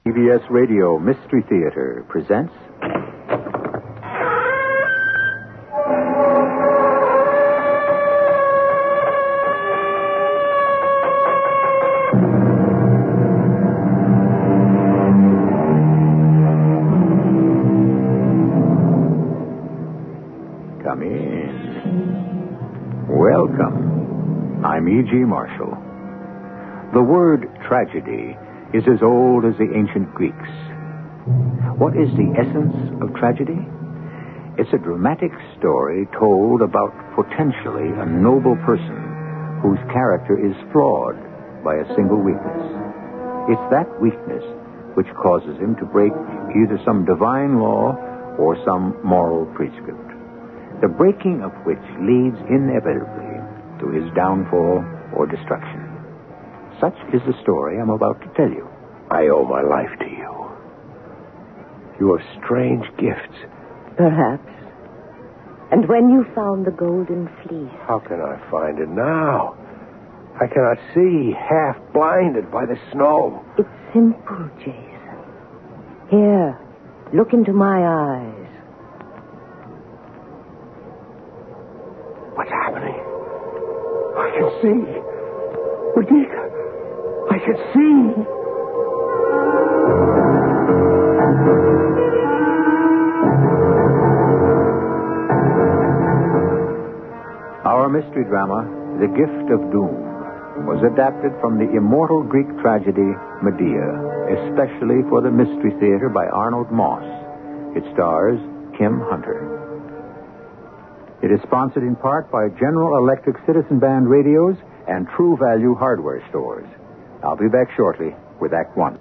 CBS Radio Mystery Theater presents... Come in. Welcome. I'm E.G. Marshall. The word tragedy is as old as the ancient Greeks. What is the essence of tragedy? It's a dramatic story told about potentially a noble person whose character is flawed by a single weakness. It's that weakness which causes him to break either some divine law or some moral prescript, the breaking of which leads inevitably to his downfall or destruction. Such is the story I'm about to tell you. I owe my life to you. You have strange gifts. Perhaps. And when you found the golden fleece... How can I find it now? I cannot see, half blinded by the snow. It's simple, Jason. Here, look into my eyes. What's happening? I can see. Radhika, I can see. Our mystery drama, The Gift of Doom, was adapted from the immortal Greek tragedy Medea, especially for the Mystery Theater by Arnold Moss. It stars Kim Hunter. It is sponsored in part by General Electric Citizen Band radios and True Value hardware stores. I'll be back shortly with Act One.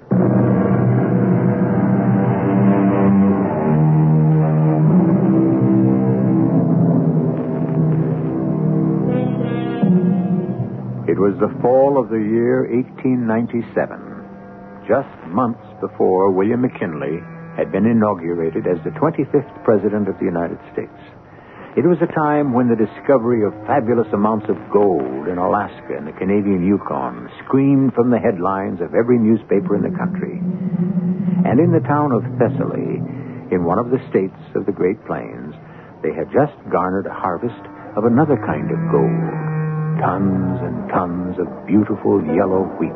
It was the fall of the year 1897, just months before William McKinley had been inaugurated as the 25th President of the United States. It was a time when the discovery of fabulous amounts of gold in Alaska and the Canadian Yukon screamed from the headlines of every newspaper in the country. And in the town of Thessaly, in one of the states of the Great Plains, they had just garnered a harvest of another kind of gold. Tons and tons of beautiful yellow wheat.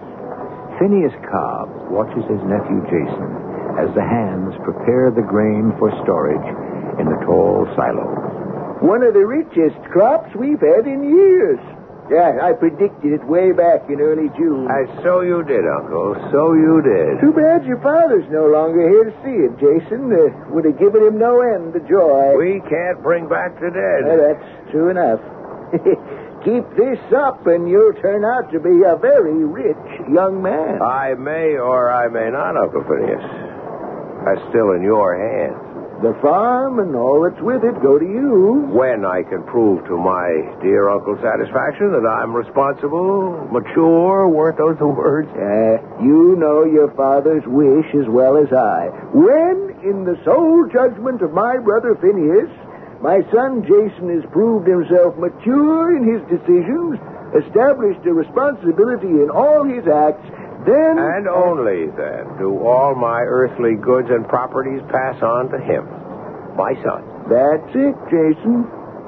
Phineas Cobb watches his nephew Jason as the hands prepare the grain for storage in the tall silos. One of the richest crops we've had in years. Yeah, I predicted it way back in early June. So you did, Uncle. So you did. Too bad your father's no longer here to see it, Jason. Would have given him no end of joy. We can't bring back the dead. That's true enough. Keep this up and you'll turn out to be a very rich young man. I may or I may not, Uncle Phineas. That's still in your hands. The farm and all that's with it go to you. When I can prove to my dear uncle's satisfaction that I'm responsible, mature, weren't those the words? You know your father's wish as well as I. When, in the sole judgment of my brother Phineas, my son Jason has proved himself mature in his decisions, established a responsibility in all his acts, then... And only then do all my earthly goods and properties pass on to him, my son. That's it, Jason.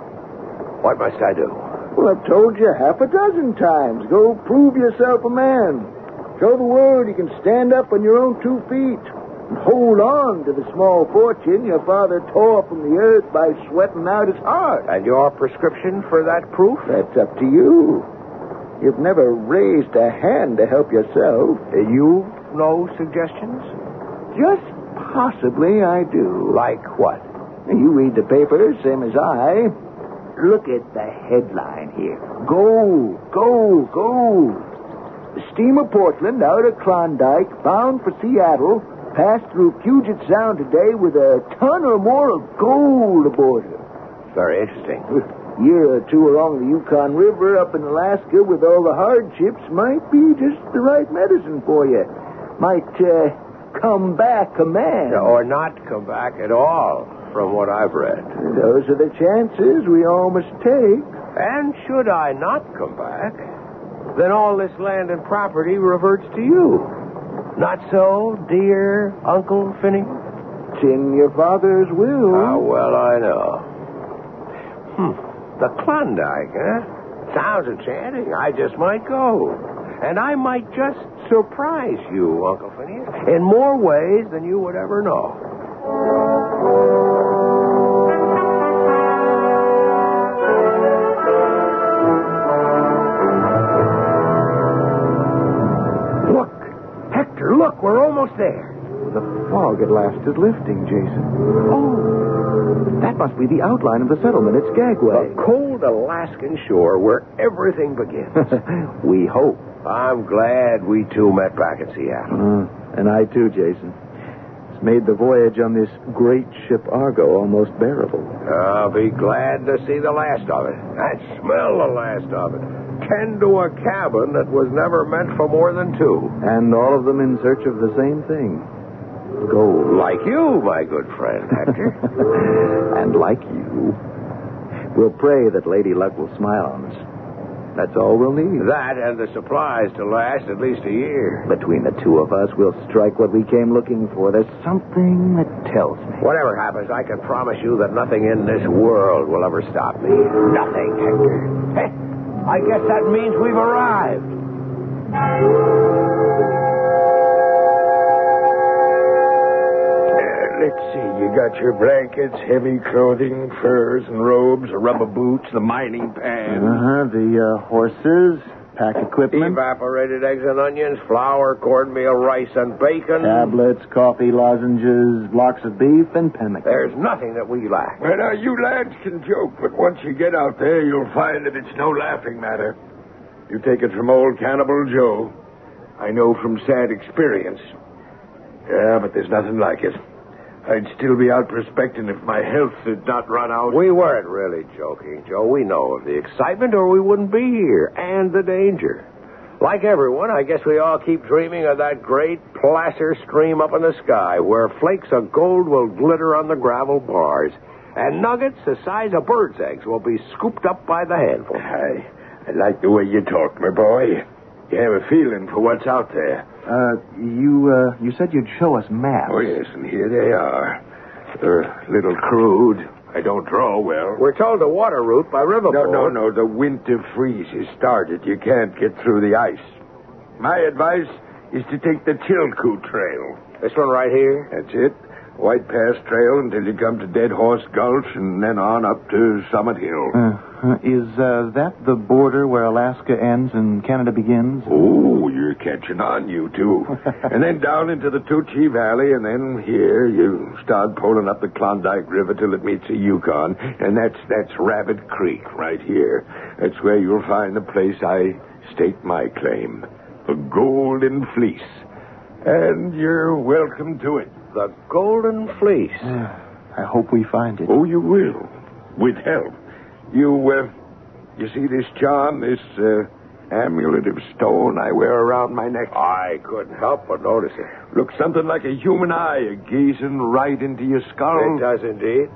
What must I do? Well, I've told you half a dozen times. Go prove yourself a man. Show the world you can stand up on your own 2 feet. And hold on to the small fortune your father tore from the earth by sweating out his heart. And your prescription for that proof? That's up to you. You've never raised a hand to help yourself. You've no suggestions? Just possibly I do. Like what? You read the paper, same as I. Look at the headline here. Gold, gold, gold. The steamer Portland out of Klondike, bound for Seattle, passed through Puget Sound today with a ton or more of gold aboard her. Very interesting. A year or two along the Yukon River up in Alaska with all the hardships might be just the right medicine for you. Might come back a man. Or not come back at all, from what I've read. Those are the chances we all must take. And should I not come back, then all this land and property reverts to you. Not so, dear Uncle Finney? It's in your father's will. How well I know. The Klondike, huh? Sounds enchanting. I just might go. And I might just surprise you, Uncle Phineas, in more ways than you would ever know. Look, Hector, look, we're almost there. The fog at last is lifting, Jason. Oh, that must be the outline of the settlement. It's Skagway. The cold Alaskan shore where everything begins. We hope. I'm glad we two met back in Seattle. And I too, Jason. It's made the voyage on this great ship Argo almost bearable. I'll be glad to see the last of it. And smell the last of it. Tend to a cabin that was never meant for more than two. And all of them in search of the same thing. Gold. Like you, my good friend, Hector. And like you. We'll pray that Lady Luck will smile on us. That's all we'll need. That and the supplies to last at least a year. Between the two of us, we'll strike what we came looking for. There's something that tells me. Whatever happens, I can promise you that nothing in this world will ever stop me. Nothing, Hector. Hey, I guess that means we've arrived. Let's see, you got your blankets, heavy clothing, furs and robes, rubber boots, the mining pans. The horses, pack equipment. Evaporated eggs and onions, flour, cornmeal, rice, and bacon. Tablets, coffee, lozenges, blocks of beef, and pemmican. There's nothing that we lack. Well, now, you lads can joke, but once you get out there, you'll find that it's no laughing matter. You take it from old Cannibal Joe. I know from sad experience. Yeah, but there's nothing like it. I'd still be out prospecting if my health had not run out. We weren't really joking, Joe. We know of the excitement or we wouldn't be here, and the danger. Like everyone, I guess we all keep dreaming of that great placer stream up in the sky where flakes of gold will glitter on the gravel bars and nuggets the size of birds' eggs will be scooped up by the handful. I like the way you talk, my boy. You have a feeling for what's out there. You said you'd show us maps. Oh, yes, and here they are. They're a little crude. I don't draw well. We're told the water route by riverboat. No. The winter freeze has started. You can't get through the ice. My advice is to take the Chilkoot Trail. This one right here? That's it. White Pass Trail until you come to Dead Horse Gulch and then on up to Summit Hill. Is that the border where Alaska ends and Canada begins? Oh, you're catching on, you two. And then down into the Tucci Valley, and then here you start pulling up the Klondike River till it meets the Yukon. And that's Rabbit Creek right here. That's where you'll find the place I stake my claim. The Golden Fleece. And you're welcome to it. The Golden Fleece. I hope we find it. Oh, you will. With help. You see this charm, this amulet of stone I wear around my neck? I couldn't help but notice it. Looks something like a human eye gazing right into your skull. It does indeed.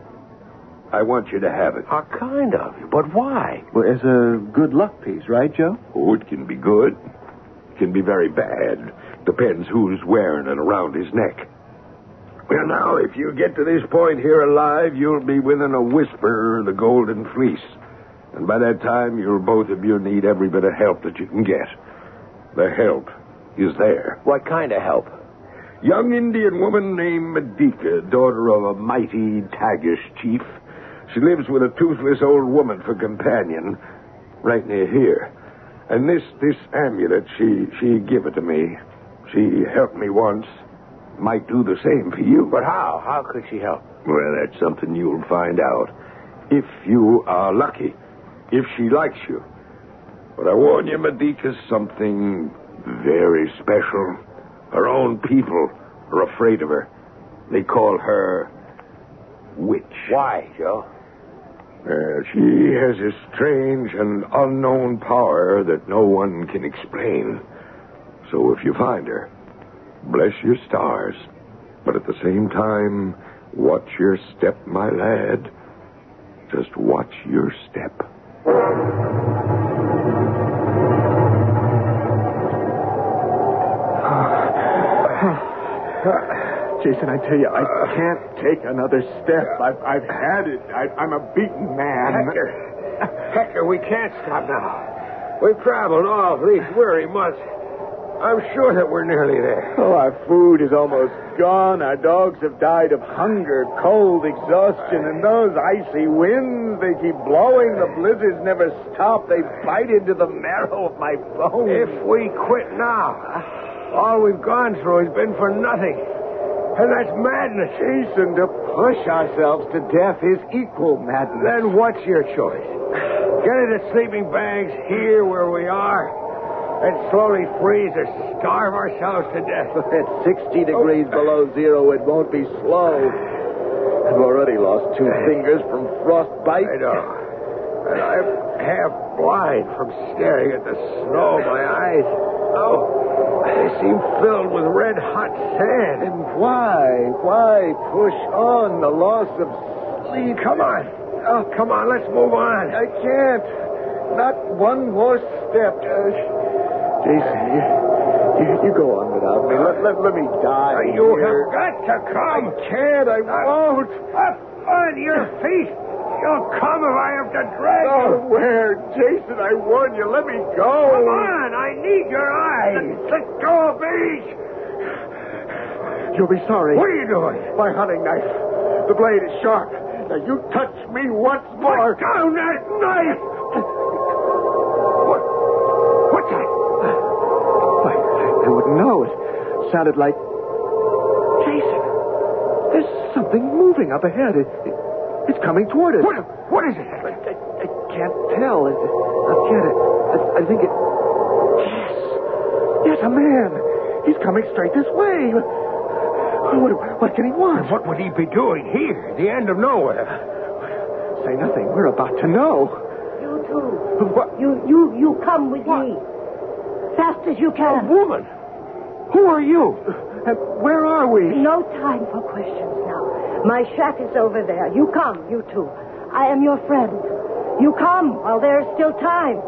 I want you to have it. How kind of you, but why? Well, as a good luck piece, right, Joe? Oh, it can be good. It can be very bad. Depends who's wearing it around his neck. Well, now, if you get to this point here alive, you'll be within a whisper of the Golden Fleece. And by that time, you'll both of you need every bit of help that you can get. The help is there. What kind of help? Young Indian woman named Medika, daughter of a mighty Tagish chief. She lives with a toothless old woman for companion, right near here. And this amulet, she give it to me. She helped me once. Might do the same for you. But how? How could she help? Well, that's something you'll find out. If you are lucky. If she likes you. But I warn you, Medika's something very special. Her own people are afraid of her. They call her Witch. Why, Joe? She has a strange and unknown power that no one can explain. So if you find her, bless your stars. But at the same time, watch your step, my lad. Just watch your step. Jason, I tell you, I can't take another step. I've had it. I'm a beaten man. Hector, we can't stop now. We've traveled all these weary months. I'm sure that we're nearly there. Oh, our food is almost gone. Our dogs have died of hunger, cold, exhaustion, and those icy winds, they keep blowing. The blizzards never stop. They bite into the marrow of my bones. If we quit now, all we've gone through has been for nothing. And that's madness. Jason, to push ourselves to death is equal madness. Then what's your choice? Get into sleeping bags here where we are and slowly freeze or starve ourselves to death. At 60 degrees below zero, it won't be slow. I've already lost 2 fingers from frostbite. I know. And I'm half blind from staring at the snow. My eyes, they seem filled with red-hot sand. And why? Why push on the loss of sleep? Come on. Oh, come on, let's move on. I can't. Not one more step. Jason, you go on without me. Let me die. You here. have got to come. I can't. I won't. Up on your feet. You'll come if I have to drag you. Oh, where? Jason, I warn you. Let me go. Come on. I need your eyes. Let go of me. You'll be sorry. What are you doing? My hunting knife. The blade is sharp. Now, you touch me once more. Put down that knife. What's that? I wouldn't know. It sounded like... Jason, there's something moving up ahead. It's coming toward us. What is it? I can't tell. I'll get it. I think it... Yes, a man. He's coming straight this way. What can he want? What would he be doing here, the end of nowhere? Say nothing. We're about to know. You too. What? You come with me. Fast as you can. A woman? Who are you? And where are we? No time for questions now. My shack is over there. You come, you two. I am your friend. You come while there is still time.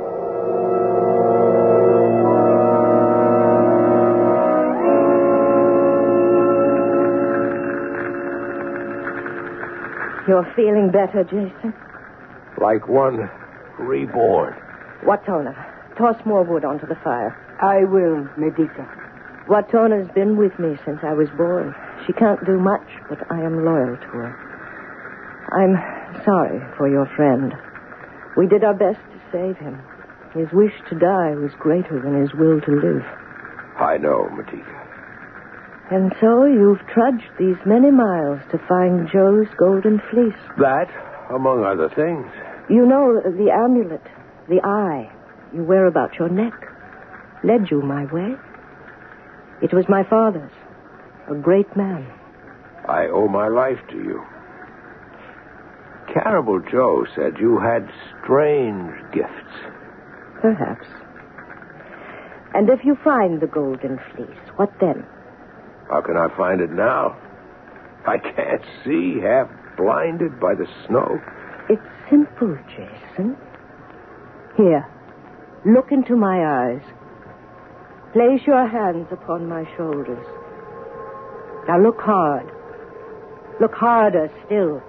You're feeling better, Jason? Like one reborn. Watona, toss more wood onto the fire. I will, Medica. Watona's been with me since I was born. She can't do much, but I am loyal to her. I'm sorry for your friend. We did our best to save him. His wish to die was greater than his will to live. I know, Medica. And so you've trudged these many miles to find Joe's golden fleece. That, among other things. You know, the amulet, the eye you wear about your neck, led you my way. It was my father's, a great man. I owe my life to you. Cannibal Joe said you had strange gifts. Perhaps. And if you find the golden fleece, what then? How can I find it now? I can't see, half blinded by the snow. It's simple, Jason. Here, look into my eyes. Place your hands upon my shoulders. Now look hard. Look harder still.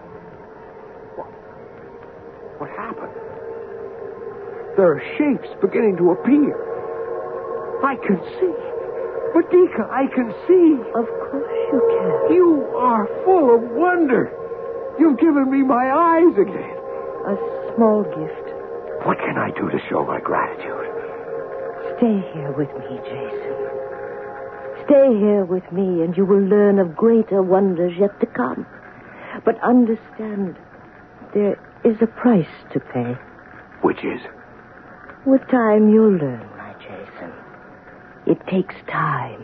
What happened? There are shapes beginning to appear. I can see. Medica, I can see. Of course you can. You are full of wonder. You've given me my eyes again. A small gift. What can I do to show my gratitude? Stay here with me, Jason. Stay here with me, and you will learn of greater wonders yet to come. But understand, there is a price to pay. Which is? With time, you'll learn, my Jason. It takes time.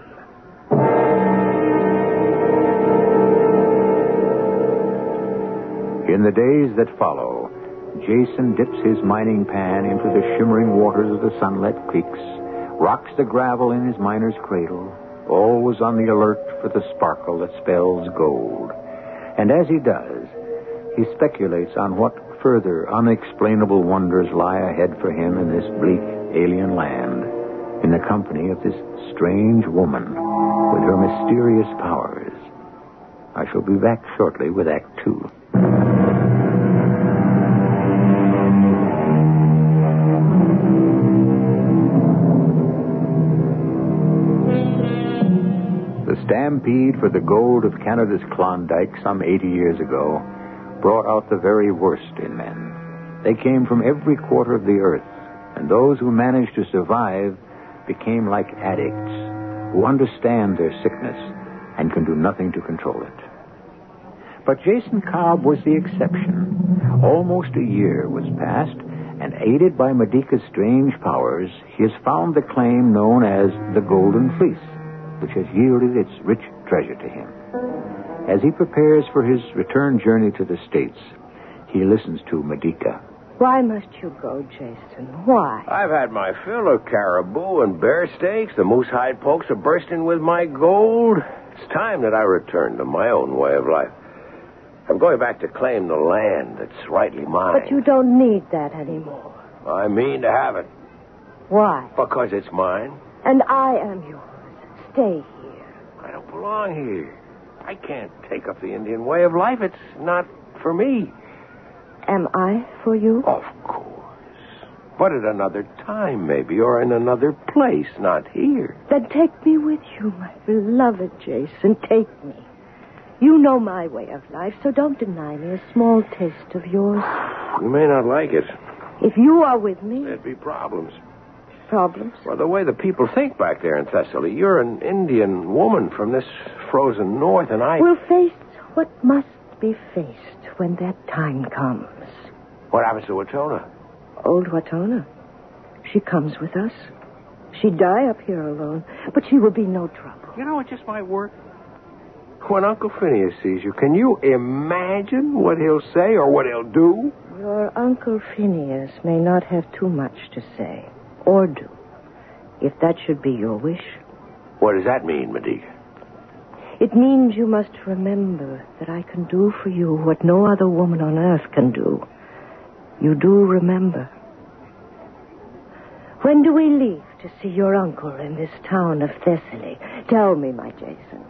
In the days that follow, Jason dips his mining pan into the shimmering waters of the sunlit creeks, rocks the gravel in his miner's cradle, always on the alert for the sparkle that spells gold. And as he does, he speculates on what further unexplainable wonders lie ahead for him in this bleak alien land, in the company of this strange woman. with her mysterious powers. I shall be back shortly with Act Two. The stampede for the gold of Canada's Klondike some 80 years ago brought out the very worst in men. They came from every quarter of the earth, and those who managed to survive became like addicts who understand their sickness and can do nothing to control it. But Jason Cobb was the exception. Almost a year was passed, and aided by Medica's strange powers, he has found the claim known as the Golden Fleece, which has yielded its rich treasure to him. As he prepares for his return journey to the States, he listens to Medica. Why must you go, Jason? Why? I've had my fill of caribou and bear steaks. The moose hide pokes are bursting with my gold. It's time that I return to my own way of life. I'm going back to claim the land that's rightly mine. But you don't need that anymore. I mean to have it. Why? Because it's mine. And I am yours. Stay here. I don't belong here. I can't take up the Indian way of life. It's not for me. Am I for you? Of course. But at another time, maybe, or in another place, not here. Then take me with you, my beloved Jason. Take me. You know my way of life, so don't deny me a small taste of yours. You may not like it. If you are with me... There'd be problems. Problems? Well, the way the people think back there in Thessaly. You're an Indian woman from this frozen north, and I... We'll face what must be faced when that time comes. What happens to Watona? Old Watona. She comes with us. She'd die up here alone, but she will be no trouble. You know, it just might work. When Uncle Phineas sees you, can you imagine what he'll say or what he'll do? Your Uncle Phineas may not have too much to say, or do, if that should be your wish. What does that mean, Medica? It means you must remember that I can do for you what no other woman on earth can do. You do remember. When do we leave to see your uncle in this town of Thessaly? Tell me, my Jason.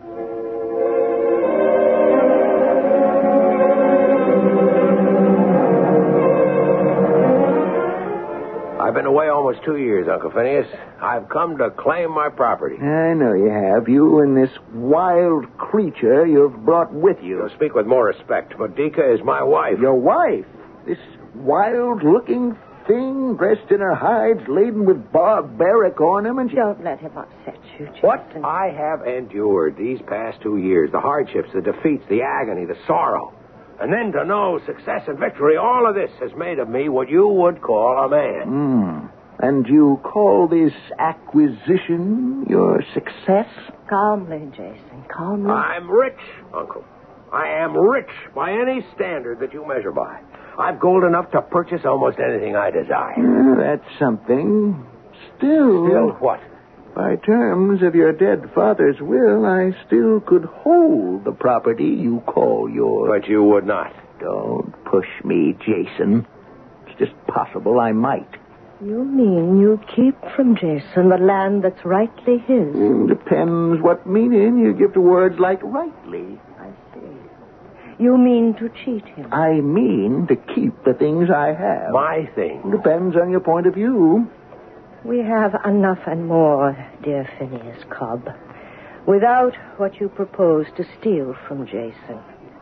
I've been away almost 2 years, Uncle Phineas. I've come to claim my property. I know you have. You and this wild creature you've brought with you. You'll speak with more respect. Medica is my wife. Your wife? This wild-looking thing dressed in her hides laden with barbaric ornaments? Don't let him upset you, Jason. What I have endured these past 2 years, the hardships, the defeats, the agony, the sorrow, and then to know success and victory, all of this has made of me what you would call a man. And you call this acquisition your success? Calmly, Jason, calmly. I'm rich, Uncle. I am rich by any standard that you measure by. I've gold enough to purchase almost anything I desire. That's something. Still... Still what? By terms of your dead father's will, I still could hold the property you call yours. But you would not. Don't push me, Jason. It's just possible I might. You mean you keep from Jason the land that's rightly his? Depends what meaning you give to words like rightly. I see. You mean to cheat him? I mean to keep the things I have. My thing. Depends on your point of view. We have enough and more, dear Phineas Cobb, without what you propose to steal from Jason.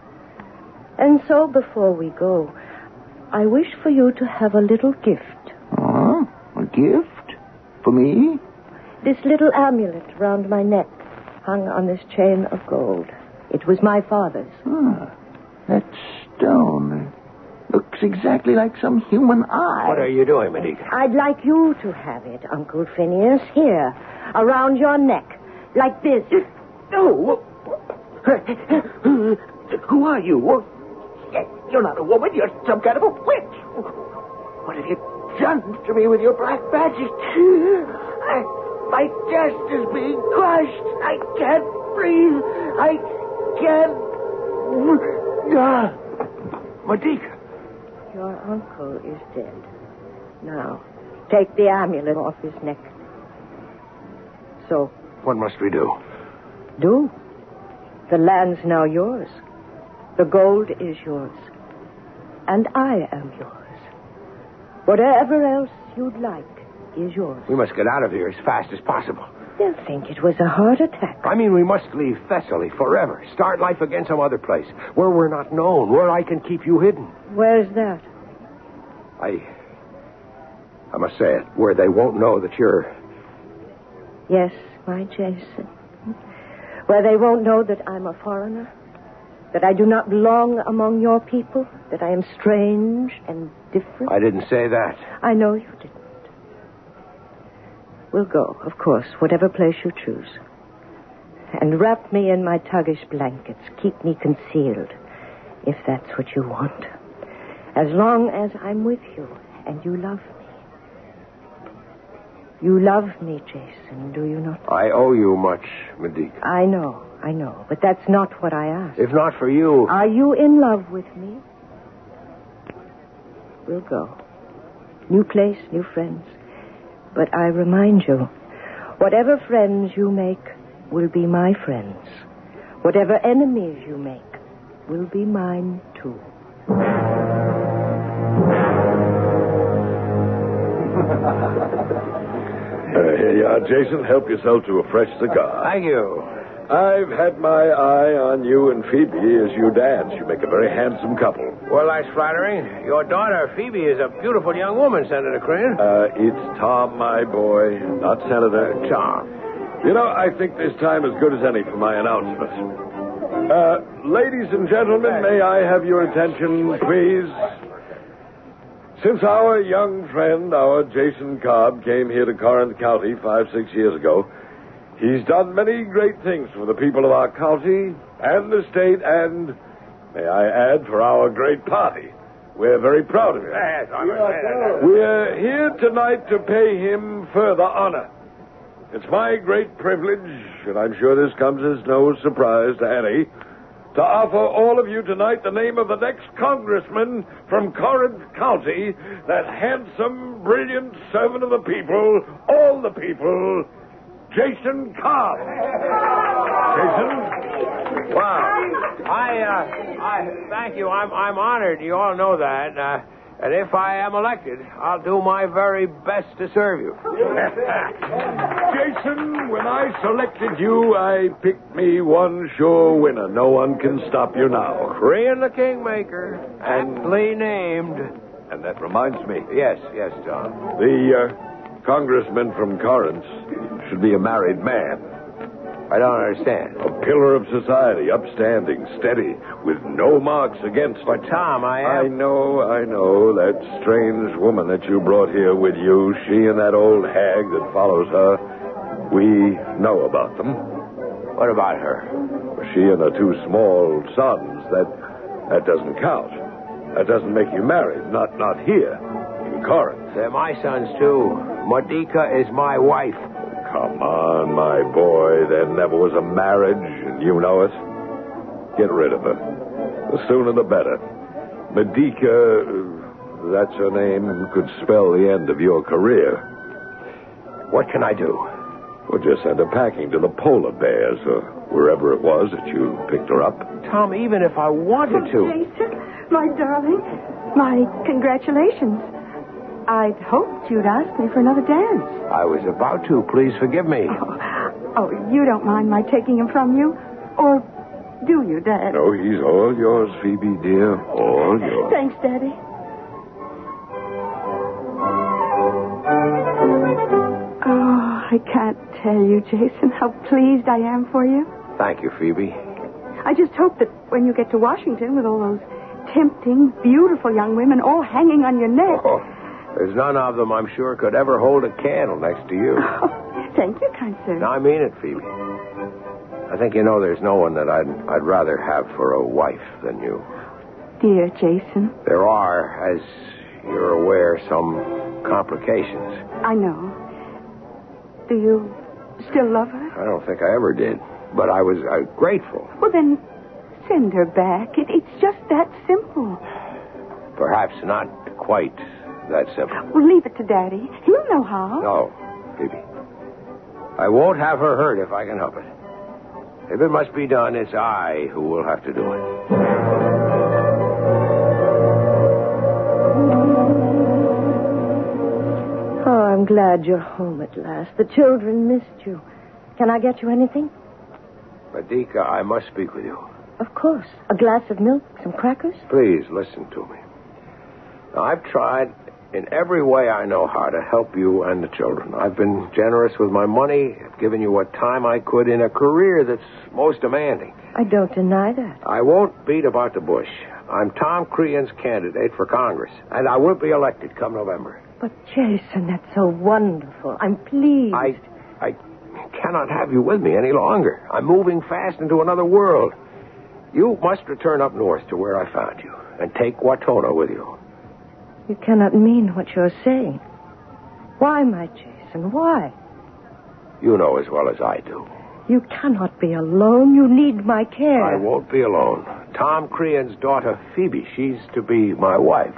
And so, before we go, I wish for you to have a little gift. Oh, a gift? For me? This little amulet round my neck, hung on this chain of gold. It was my father's. That stone looks exactly like some human eye. What are you doing, Medica? I'd like you to have it, Uncle Phineas, here, around your neck, like this. Oh, who are you? You're not a woman. You're some kind of a witch. What have you done to me with your black magic? My chest is being crushed. I can't breathe. I can't... Medica. Your uncle is dead. Now, take the amulet off his neck. So. What must we do? Do. The land's now yours. The gold is yours. And I am yours. Whatever else you'd like is yours. We must get out of here as fast as possible. They'll think it was a heart attack. I mean, we must leave Thessaly forever. Start life again some other place, where we're not known, where I can keep you hidden. Where's that? I must say it, where they won't know that you're... Yes, my Jason. Where they won't know that I'm a foreigner, that I do not belong among your people, that I am strange and different. I didn't say that. I know you didn't. We'll go, of course, whatever place you choose. And wrap me in my tuggish blankets. Keep me concealed, if that's what you want. As long as I'm with you and you love me. You love me, Jason, do you not? I owe you much, Medica. I know. But that's not what I asked. If not for you... Are you in love with me? We'll go. New place, new friends. But I remind you, whatever friends you make will be my friends. Whatever enemies you make will be mine, too. Here you are, Jason. Help yourself to a fresh cigar. Thank you. I've had my eye on you and Phoebe as you dance. You make a very handsome couple. Well, that's flattering. Your daughter, Phoebe, is a beautiful young woman, Senator Crane. It's Tom, my boy, not Senator. Tom. You know, I think this time as good as any for my announcement. Ladies and gentlemen, may I have your attention, please? Since our young friend, our Jason Cobb, came here to Corinth County 5-6 years ago, he's done many great things for the people of our county and the state and, may I add, for our great party. We're very proud of him. We're here tonight to pay him further honor. It's my great privilege, and I'm sure this comes as no surprise to any, to offer all of you tonight the name of the next congressman from Corinth County, that handsome, brilliant servant of the people, all the people, Jason Cobb. Jason? Wow. I thank you. I'm honored. You all know that. And if I am elected, I'll do my very best to serve you. Jason, when I selected you, I picked me one sure winner. No one can stop you now. Crean the Kingmaker, aptly named. And that reminds me. Yes, John. The congressman from Corinth should be a married man. I don't understand. A pillar of society, upstanding, steady, with no marks against him. But, Tom, I know. That strange woman that you brought here with you, she and that old hag that follows her, we know about them. What about her? She and her two small sons, that doesn't count. That doesn't make you married. Not here, in Corinth. They're my sons, too. Medica is my wife. Come on, my boy. There never was a marriage, and you know it. Get rid of her. The sooner the better. Medica, that's her name, could spell the end of your career. What can I do? Well, just send her packing to the polar bears, or wherever it was that you picked her up. Tom, even if I wanted to... Jason, my darling, my congratulations. I'd hoped you'd ask me for another dance. I was about to. Please forgive me. Oh, you don't mind my taking him from you? Or do you, Dad? No, he's all yours, Phoebe, dear. All yours. Thanks, Daddy. Oh, I can't tell you, Jason, how pleased I am for you. Thank you, Phoebe. I just hope that when you get to Washington with all those tempting, beautiful young women all hanging on your neck... Oh, there's none of them, I'm sure, could ever hold a candle next to you. Oh, thank you, kind sir. No, I mean it, Phoebe. I think you know there's no one that I'd rather have for a wife than you. Dear Jason. There are, as you're aware, some complications. I know. Do you still love her? I don't think I ever did, but I was grateful. Well, then, send her back. It's just that simple. Perhaps not quite that simple. Well, leave it to Daddy. He'll know how. No, Phoebe. I won't have her hurt if I can help it. If it must be done, it's I who will have to do it. Oh, I'm glad you're home at last. The children missed you. Can I get you anything? Medica, I must speak with you. Of course. A glass of milk, some crackers? Please, listen to me. Now, I've tried in every way I know how to help you and the children. I've been generous with my money. I've given you what time I could in a career that's most demanding. I don't deny that. I won't beat about the bush. I'm Tom Crean's candidate for Congress, and I won't be elected come November. But, Jason, that's so wonderful. I'm pleased. I cannot have you with me any longer. I'm moving fast into another world. You must return up north to where I found you and take Watona with you. You cannot mean what you're saying. Why, my Jason, why? You know as well as I do. You cannot be alone. You need my care. I won't be alone. Tom Crean's daughter, Phoebe, she's to be my wife.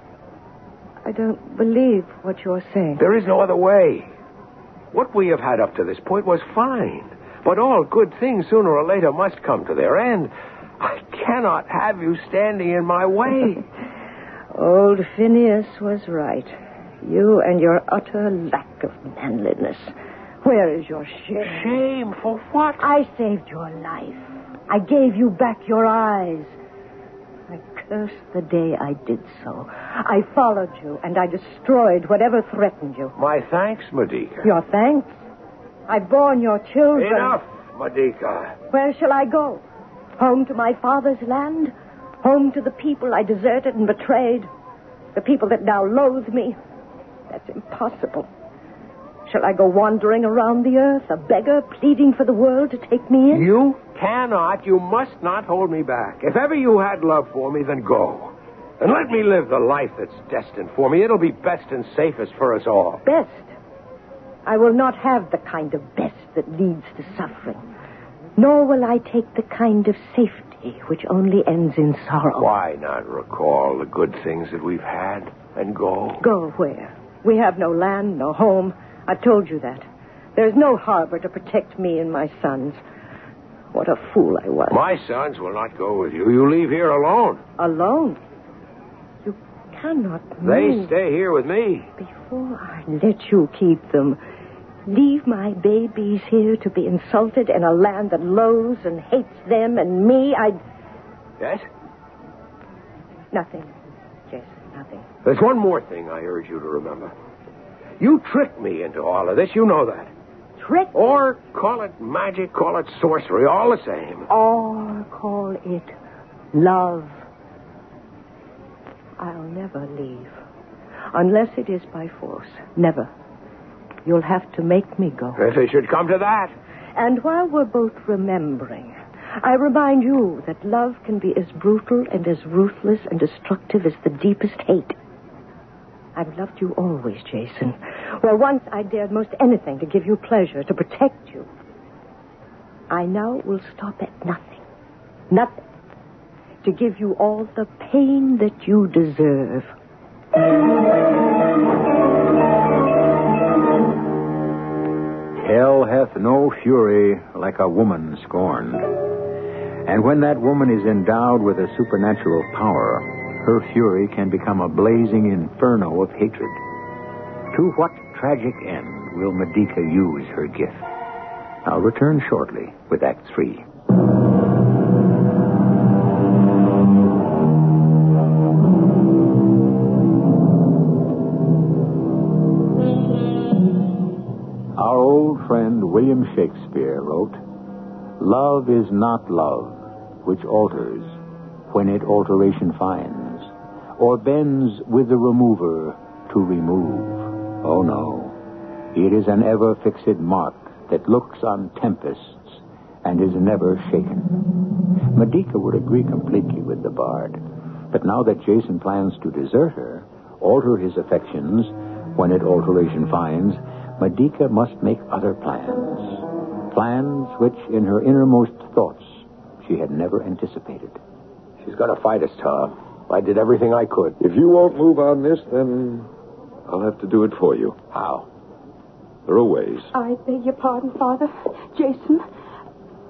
I don't believe what you're saying. There is no other way. What we have had up to this point was fine. But all good things sooner or later must come to their end. I cannot have you standing in my way. Old Phineas was right. You and your utter lack of manliness. Where is your shame? Shame for what? I saved your life. I gave you back your eyes. I cursed the day I did so. I followed you, and I destroyed whatever threatened you. My thanks, Medica. Your thanks? I've borne your children. Enough, Medica. Where shall I go? Home to my father's land? Home to the people I deserted and betrayed? The people that now loathe me? That's impossible. Shall I go wandering around the earth, a beggar pleading for the world to take me in? You cannot. You must not hold me back. If ever you had love for me, then go. And let me live the life that's destined for me. It'll be best and safest for us all. Best? I will not have the kind of best that leads to suffering. Nor will I take the kind of safety which only ends in sorrow. Why not recall the good things that we've had and go? Go where? We have no land, no home. I've told you that. There's no harbor to protect me and my sons. What a fool I was. My sons will not go with you. You leave here alone. Alone? You cannot They move. stay here with me. Before I let you keep them, leave my babies here to be insulted in a land that loathes and hates them and me, Yes? Nothing, Jason, nothing. There's one more thing I urge you to remember. You tricked me into all of this. You know that. Trick? Or call it magic, call it sorcery, all the same. Or call it love. I'll never leave. Unless it is by force. Never. You'll have to make me go. If it should come to that. And while we're both remembering, I remind you that love can be as brutal and as ruthless and destructive as the deepest hate. I've loved you always, Jason. Where once I dared most anything to give you pleasure, to protect you. I now will stop at nothing. Nothing. To give you all the pain that you deserve. Hell hath no fury like a woman scorned. And when that woman is endowed with a supernatural power, her fury can become a blazing inferno of hatred. To what tragic end will Medica use her gift? I'll return shortly with Act 3. Our old friend William Shakespeare wrote, "Love is not love, which alters when it alteration finds, or bends with the remover to remove. Oh no, it is an ever-fixed mark that looks on tempests and is never shaken." Medica would agree completely with the bard, but now that Jason plans to desert her, alter his affections when it alteration finds, Medica must make other plans. Plans which, in her innermost thoughts, she had never anticipated. She's going to fight us, Tom. I did everything I could. If you won't move on this, then I'll have to do it for you. How? There are ways. I beg your pardon, Father. Jason,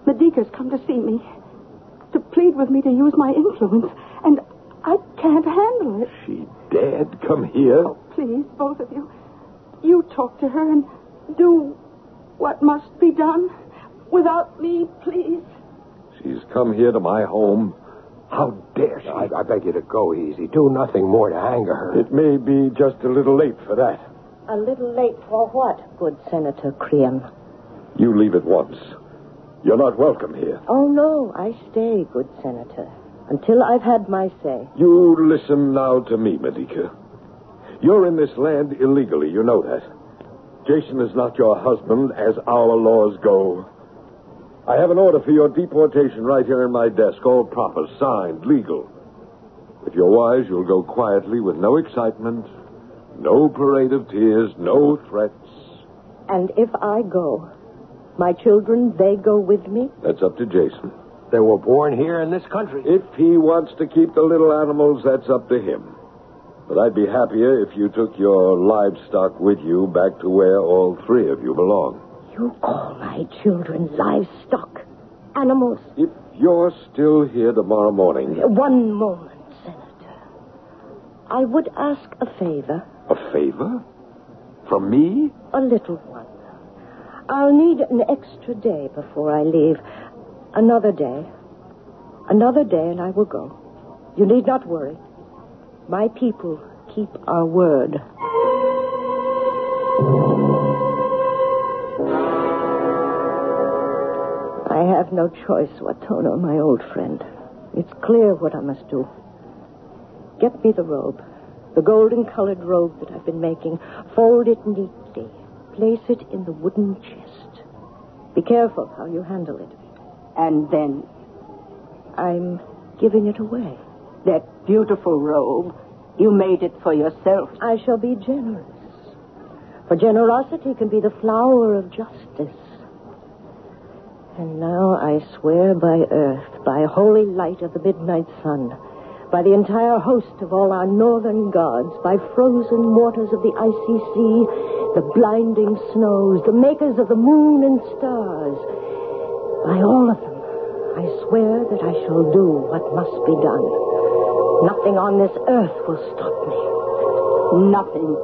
Medica's come to see me, to plead with me to use my influence, and I can't handle it. She dared come here? Oh, please, both of you. You talk to her and do what must be done. Without me, please. She's come here to my home. How dare she? I beg you to go easy. Do nothing more to anger her. It may be just a little late for that. A little late for what, good Senator Crean? You leave at once. You're not welcome here. Oh, no, I stay, good Senator, until I've had my say. You listen now to me, Medica. You're in this land illegally, you know that. Jason is not your husband, as our laws go. I have an order for your deportation right here in my desk, all proper, signed, legal. If you're wise, you'll go quietly with no excitement, no parade of tears, no threats. And if I go, my children, they go with me? That's up to Jason. They were born here in this country. If he wants to keep the little animals, that's up to him. But I'd be happier if you took your livestock with you back to where all three of you belong. You call my children livestock, animals? If you're still here tomorrow morning... One moment, Senator. I would ask a favor. A favor? From me? A little one. I'll need an extra day before I leave. Another day. Another day, and I will go. You need not worry. My people keep our word. I have no choice, Watono, my old friend. It's clear what I must do. Get me the robe, the golden-colored robe that I've been making. Fold it neatly. Place it in the wooden chest. Be careful how you handle it. And then? I'm giving it away. That beautiful robe, you made it for yourself. I shall be generous. For generosity can be the flower of justice. And now I swear by earth, by holy light of the midnight sun, by the entire host of all our northern gods, by frozen waters of the icy sea, the blinding snows, the makers of the moon and stars, by all of them, I swear that I shall do what must be done. Nothing on this earth will stop me. Nothing.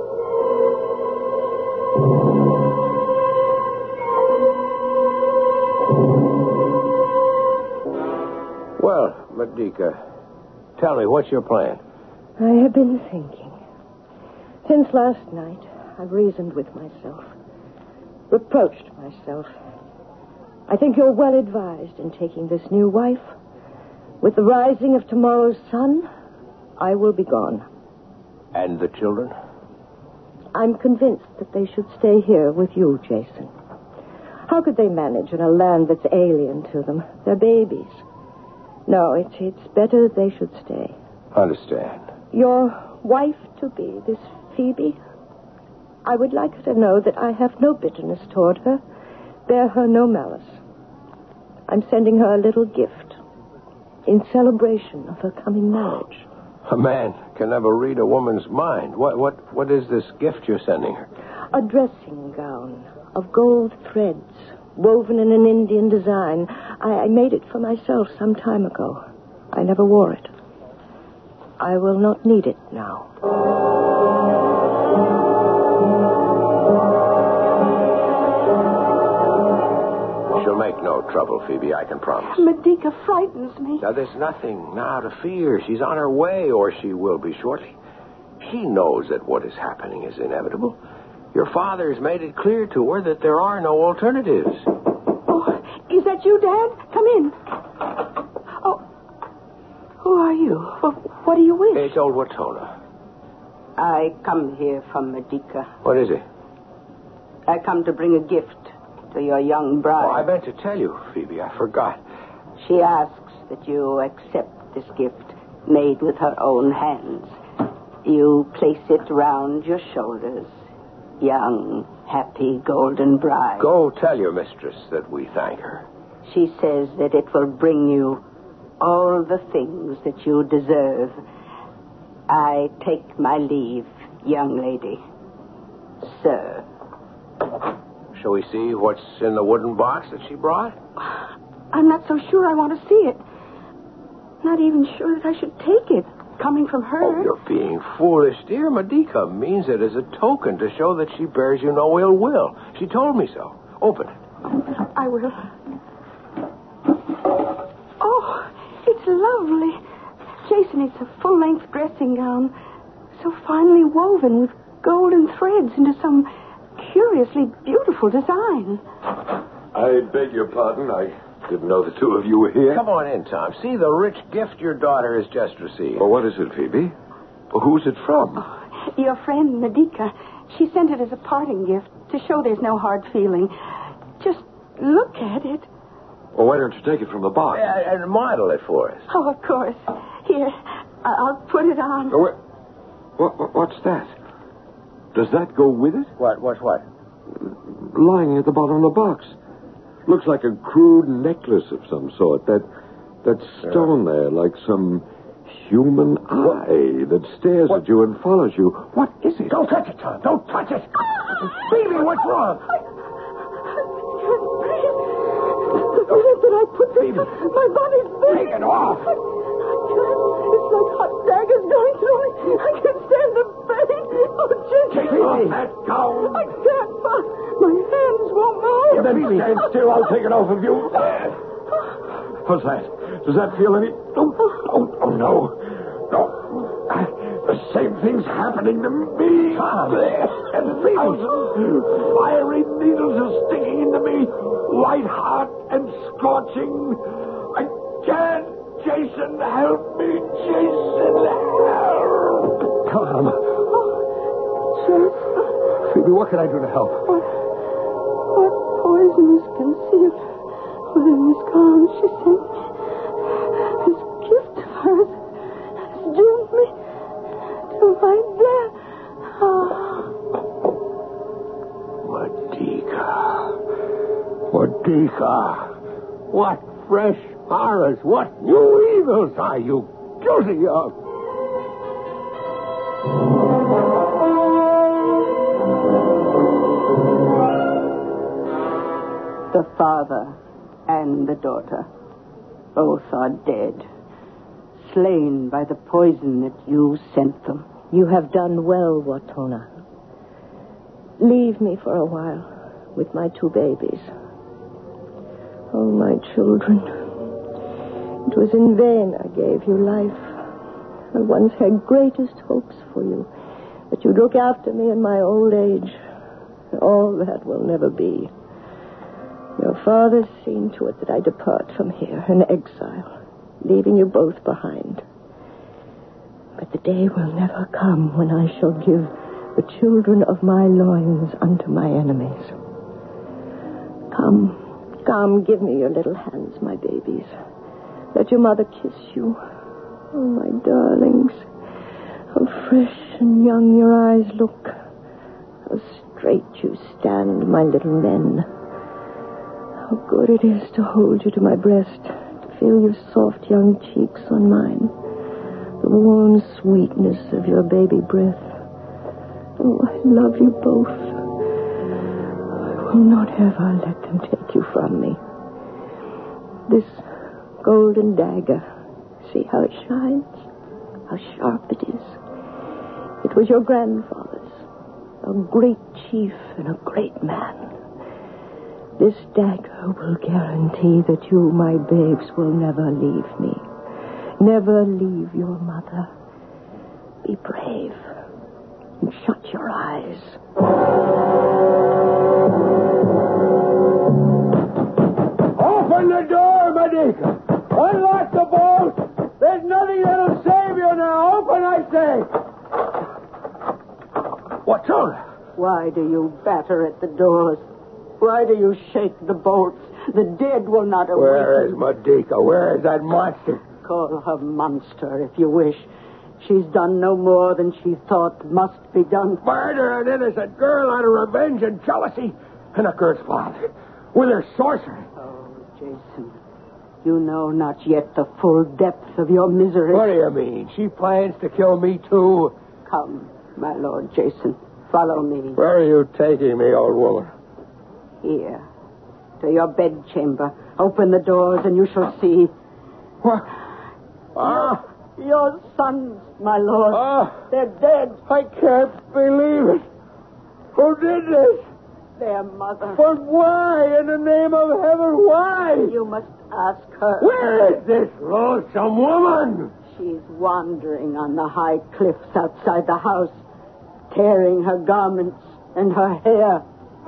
Well, Medica, tell me, what's your plan? I have been thinking. Since last night, I've reasoned with myself, reproached myself. I think you're well advised in taking this new wife. With the rising of tomorrow's sun, I will be gone. And the children? I'm convinced that they should stay here with you, Jason. How could they manage in a land that's alien to them? They're babies. No, it's better they should stay. Understand. Your wife-to-be, this Phoebe, I would like her to know that I have no bitterness toward her, bear her no malice. I'm sending her a little gift in celebration of her coming marriage. A man can never read a woman's mind. What is this gift you're sending her? A dressing gown of gold threads, woven in an Indian design. I made it for myself some time ago. I never wore it. I will not need it now. She'll make no trouble, Phoebe, I can promise. Medica frightens me. Now, there's nothing now to fear. She's on her way, or she will be shortly. She knows that what is happening is inevitable. Your father's made it clear to her that there are no alternatives. Oh, is that you, Dad? Come in. Oh, who are you? What do you wish? It's old Watono. I come here from Medica. What is it? I come to bring a gift to your young bride. Oh, I meant to tell you, Phoebe. I forgot. She asks that you accept this gift made with her own hands. You place it round your shoulders. Young, happy, golden bride. Go tell your mistress that we thank her. She says that it will bring you all the things that you deserve. I take my leave, young lady. Sir. Shall we see what's in the wooden box that she brought? I'm not so sure I want to see it. Not even sure that I should take it, coming from her. Oh, you're being foolish, dear. Medica means it as a token to show that she bears you no ill will. She told me so. Open it. I will. Oh, it's lovely. Jason, it's a full-length dressing gown, so finely woven with golden threads into some curiously beautiful design. I beg your pardon. I didn't know the two of you were here. Come on in, Tom. See the rich gift your daughter has just received. Well, what is it, Phoebe? Well, who's it from? Oh, your friend, Medica. She sent it as a parting gift to show there's no hard feeling. Just look at it. Well, why don't you take it from the box? And model it for us. Oh, of course. Here, I'll put it on. Oh, what's that? Does that go with it? What? Lying at the bottom of the box. Looks like a crude necklace of some sort. That stone there, like some human eye that stares at you and follows you. What is it? Don't touch it, Tom. Don't touch it. Phoebe, what's wrong? The minute that I put this, my body's big. Take it off. It's like hot daggers going through me. I can't stand the pain. Oh, Jason. Take off that gown. I can't. My hands won't move. Then stand still. I'll take it off of you. What's that? Does that feel any... Oh, no. The same thing's happening to me. Tom. And 1,000 fiery needles are sticking into me. White hot and scorching. I can't. Jason, help me. Jason, help. Tom. Jason. Phoebe, what can I do to help? What poison is concealed within this gown she sent me? This gift of hers has doomed me to my death. Medica. What fresh horrors, what new evils are you guilty of? The father and the daughter, both are dead, slain by the poison that you sent them. You have done well, Watona. Leave me for a while with my two babies. Oh, my children. It was in vain I gave you life. I once had greatest hopes for you, that you'd look after me in my old age. All that will never be. Your father's seen to it that I depart from here in exile, leaving you both behind. But the day will never come when I shall give the children of my loins unto my enemies. Come, give me your little hands, my babies. Let your mother kiss you. Oh, my darlings. How fresh and young your eyes look. How straight you stand, my little men. How good it is to hold you to my breast, to feel your soft young cheeks on mine, the warm sweetness of your baby breath. Oh, I love you both. I will not ever let them take you from me. This golden dagger, see how it shines, how sharp it is. It was your grandfather's, a great chief and a great man. This dagger will guarantee that you, my babes, will never leave me. Never leave your mother. Be brave and shut your eyes. Open the door, Medica. Unlock the bolt. There's nothing that'll save you now. Open, I say. What's on? Why do you batter at the doors? Why do you shake the bolts? The dead will not awaken. Where is Medica? Where is that monster? Call her monster if you wish. She's done no more than she thought must be done. Murder an innocent girl out of revenge and jealousy. And a girl's father. With her sorcery. Oh, Jason. You know not yet the full depth of your misery. What do you mean? She plans to kill me, too? Come, my Lord Jason. Follow me. Where are you taking me, old woman? Here. To your bedchamber. Open the doors and you shall see. What? Ah! Your sons, my lord. Ah! They're dead. I can't believe it. Who did this? Their mother. But why, in the name of heaven, why? You must ask her. Where is this lonesome woman? She's wandering on the high cliffs outside the house, tearing her garments and her hair.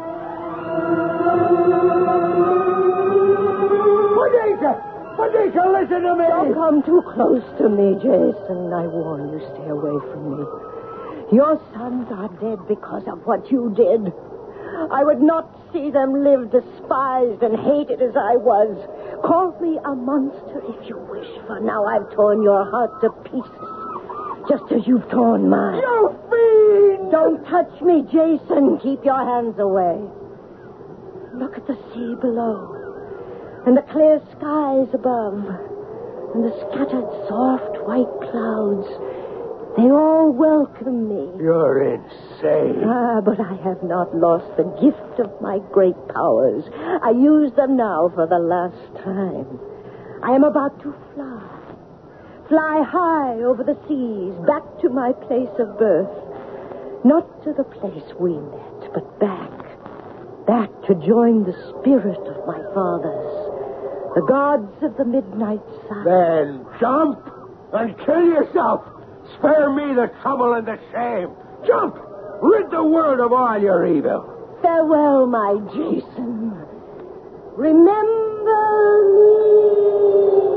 Felicia, listen to me! Don't come too close to me, Jason. I warn you, stay away from me. Your sons are dead because of what you did. I would not see them live despised and hated as I was. Call me a monster if you wish, for now I've torn your heart to pieces, just as you've torn mine. You fiend! Don't touch me, Jason. Keep your hands away. Look at the sea below, and the clear skies above, and the scattered soft white clouds. They all welcome me. You're insane. But I have not lost the gift of my great powers. I use them now for the last time. I am about to fly high over the seas, back to my place of birth. Not to the place we met, but back to join the spirit of my fathers, the gods of the midnight sun. Then jump and kill yourself. Spare me the trouble and the shame. Jump! Rid the world of all your evil. Farewell, my Jason. Remember me.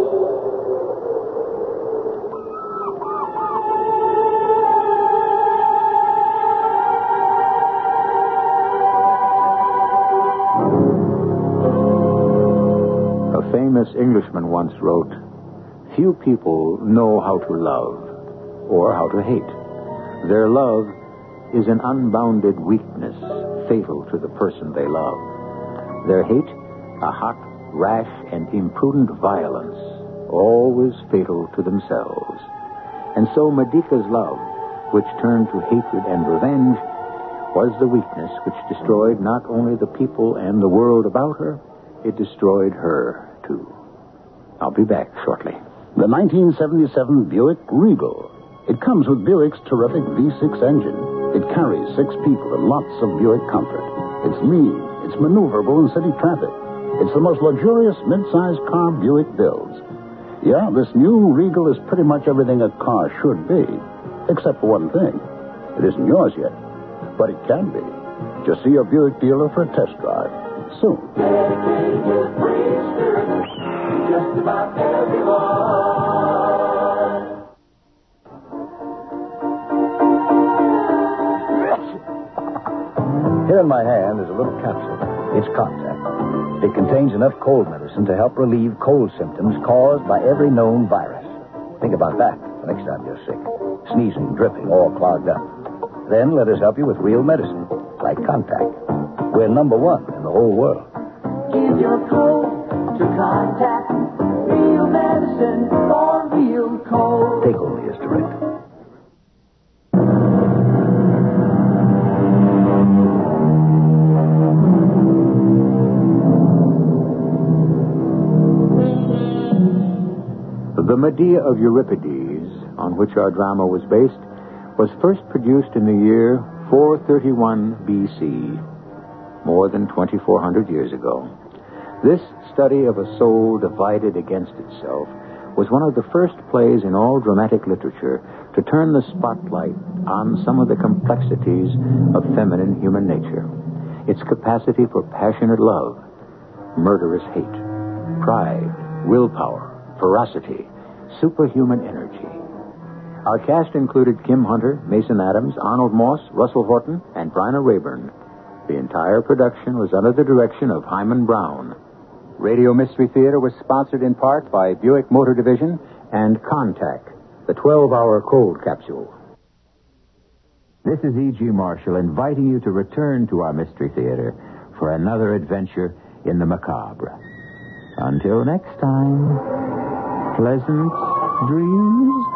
A famous Englishman once wrote, "Few people know how to love or how to hate. Their love is an unbounded weakness fatal to the person they love. Their hate, a hot, rash, and imprudent violence, always fatal to themselves. And so Medica's love, which turned to hatred and revenge, was the weakness which destroyed not only the people and the world about her, it destroyed her, too." I'll be back shortly. The 1977 Buick Regal. It comes with Buick's terrific V6 engine. It carries 6 people and lots of Buick comfort. It's lean. It's maneuverable in city traffic. It's the most luxurious mid-sized car Buick builds. Yeah, this new Regal is pretty much everything a car should be, except for one thing. It isn't yours yet, but it can be. Just see your Buick dealer for a test drive soon. Just about everyone. Here in my hand is a little capsule. It's Contact. It contains enough cold medicine to help relieve cold symptoms caused by every known virus. Think about that the next time you're sick. Sneezing, dripping, all clogged up. Then let us help you with real medicine, like Contact. We're number 1 in the whole world. Give your cold to Contact. Real medicine for real cold. Take only as directed. The Medea of Euripides, on which our drama was based, was first produced in the year 431 B.C., more than 2,400 years ago. This study of a soul divided against itself was one of the first plays in all dramatic literature to turn the spotlight on some of the complexities of feminine human nature. Its capacity for passionate love, murderous hate, pride, willpower, ferocity, superhuman energy. Our cast included Kim Hunter, Mason Adams, Arnold Moss, Russell Horton, and Bryna Rayburn. The entire production was under the direction of Hyman Brown. Radio Mystery Theater was sponsored in part by Buick Motor Division and Contact, the 12-hour cold capsule. This is E.G. Marshall inviting you to return to our Mystery Theater for another adventure in the macabre. Until next time, pleasant dreams.